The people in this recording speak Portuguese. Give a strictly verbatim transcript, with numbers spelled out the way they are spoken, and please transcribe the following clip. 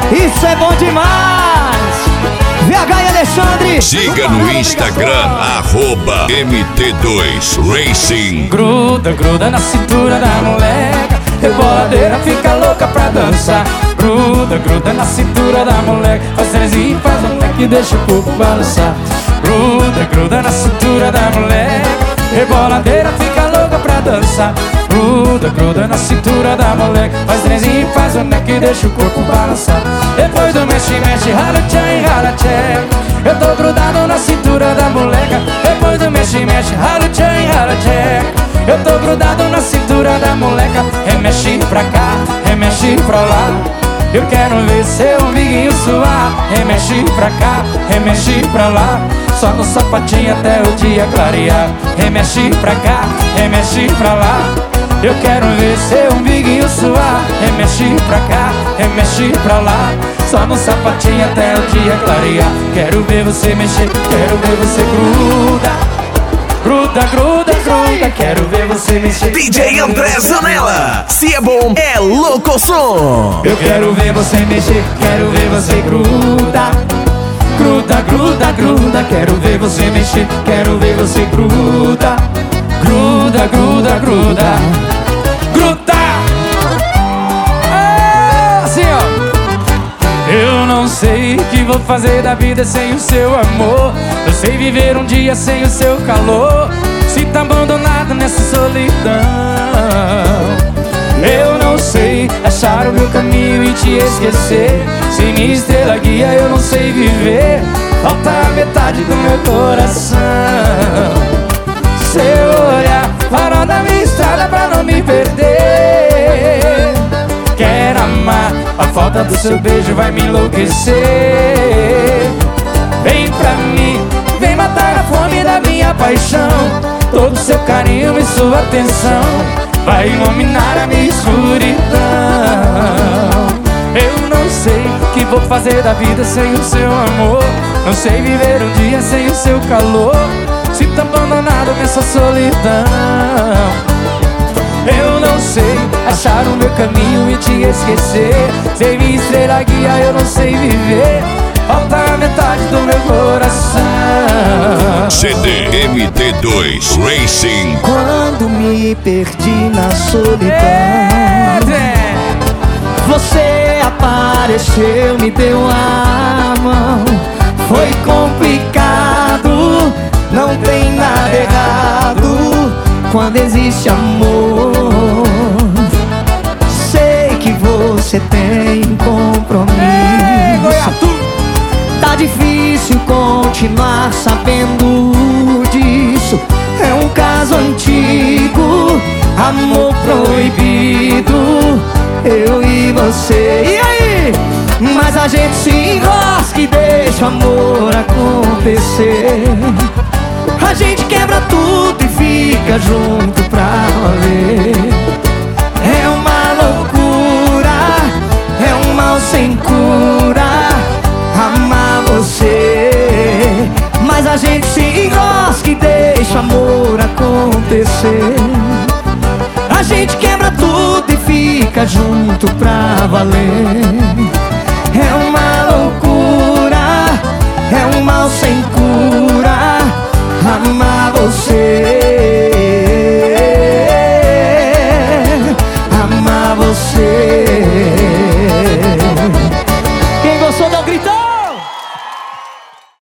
Isso é bom demais. V H e Alexandre. Siga no Instagram, arroba M T dois Racing. Gruda, gruda na cintura da moleca, reboladeira fica louca pra dançar. Gruda, gruda na cintura da moleca, faz trezinho, faz um leque, deixa o corpo balançar. Gruda, gruda na cintura da moleca, reboladeira fica louca pra dançar. Gruda, gruda na cintura da moleca, faz trezinho, faz um leque, deixa o corpo balançar. Depois do mexe, mexe, rala tchan, rala tcheca, eu tô grudado na cintura da moleca. Depois do mexe, mexe, rala tchan, rala tcheca, eu tô grudado na cintura da moleca. Remexe pra cá, remexe pra lá, eu quero ver seu amiguinho suar. Remexe pra cá, remexe pra lá, só no sapatinho até o dia clarear. Remexe pra cá, remexe pra lá, eu quero ver seu umbiguinho suar. Remexe pra cá, remexe pra lá, só no sapatinho até o dia clarear. Quero ver você mexer, quero ver você gruda. Gruda, gruda, gruda, quero ver você mexer. D J André Zanella, se é bom, é louco som. Eu quero ver você mexer, quero ver você gruda. Gruda, gruda, gruda, quero ver você mexer, quero ver você gruda. Gruda, gruda, gruda, gruda. Ah, assim ó. Eu não sei o que vou fazer da vida sem o seu amor. Eu sei viver um dia sem o seu calor. Sinto abandonado nessa solidão. Eu não sei achar o meu caminho e te esquecer. Sem minha estrela guia eu não sei viver. Falta a metade do meu coração. Seu olhar, farol da minha estrada pra não me perder. Quero amar, a falta do seu beijo vai me enlouquecer. Vem pra mim, vem matar a fome da minha paixão. Todo seu carinho e sua atenção vai iluminar a minha escuridão. Eu não sei o que vou fazer da vida sem o seu amor. Não sei viver um dia sem o seu calor. Sinto abandonado nessa solidão. Eu não sei achar o meu caminho e te esquecer. Sem minha estrela guia eu não sei viver. Falta a metade do meu coração. C D M T dois Racing. Quando me perdi na solidão, É, você apareceu, me deu a mão. Foi complicado, não tem nada errado quando existe amor. Sei que você tem um compromisso. Tá difícil continuar sabendo disso. É um caso antigo, amor proibido, eu e você. E aí? Mas a gente se enrosca e deixa o amor acontecer. A gente quebra tudo e fica junto pra valer. É uma loucura, é um mal sem cura amar você. Mas a gente se enrosca e deixa o amor acontecer. A gente quebra tudo e fica junto pra valer. É uma loucura, é um mal sem cura amar você. Amar você. Quem gostou dá um gritão.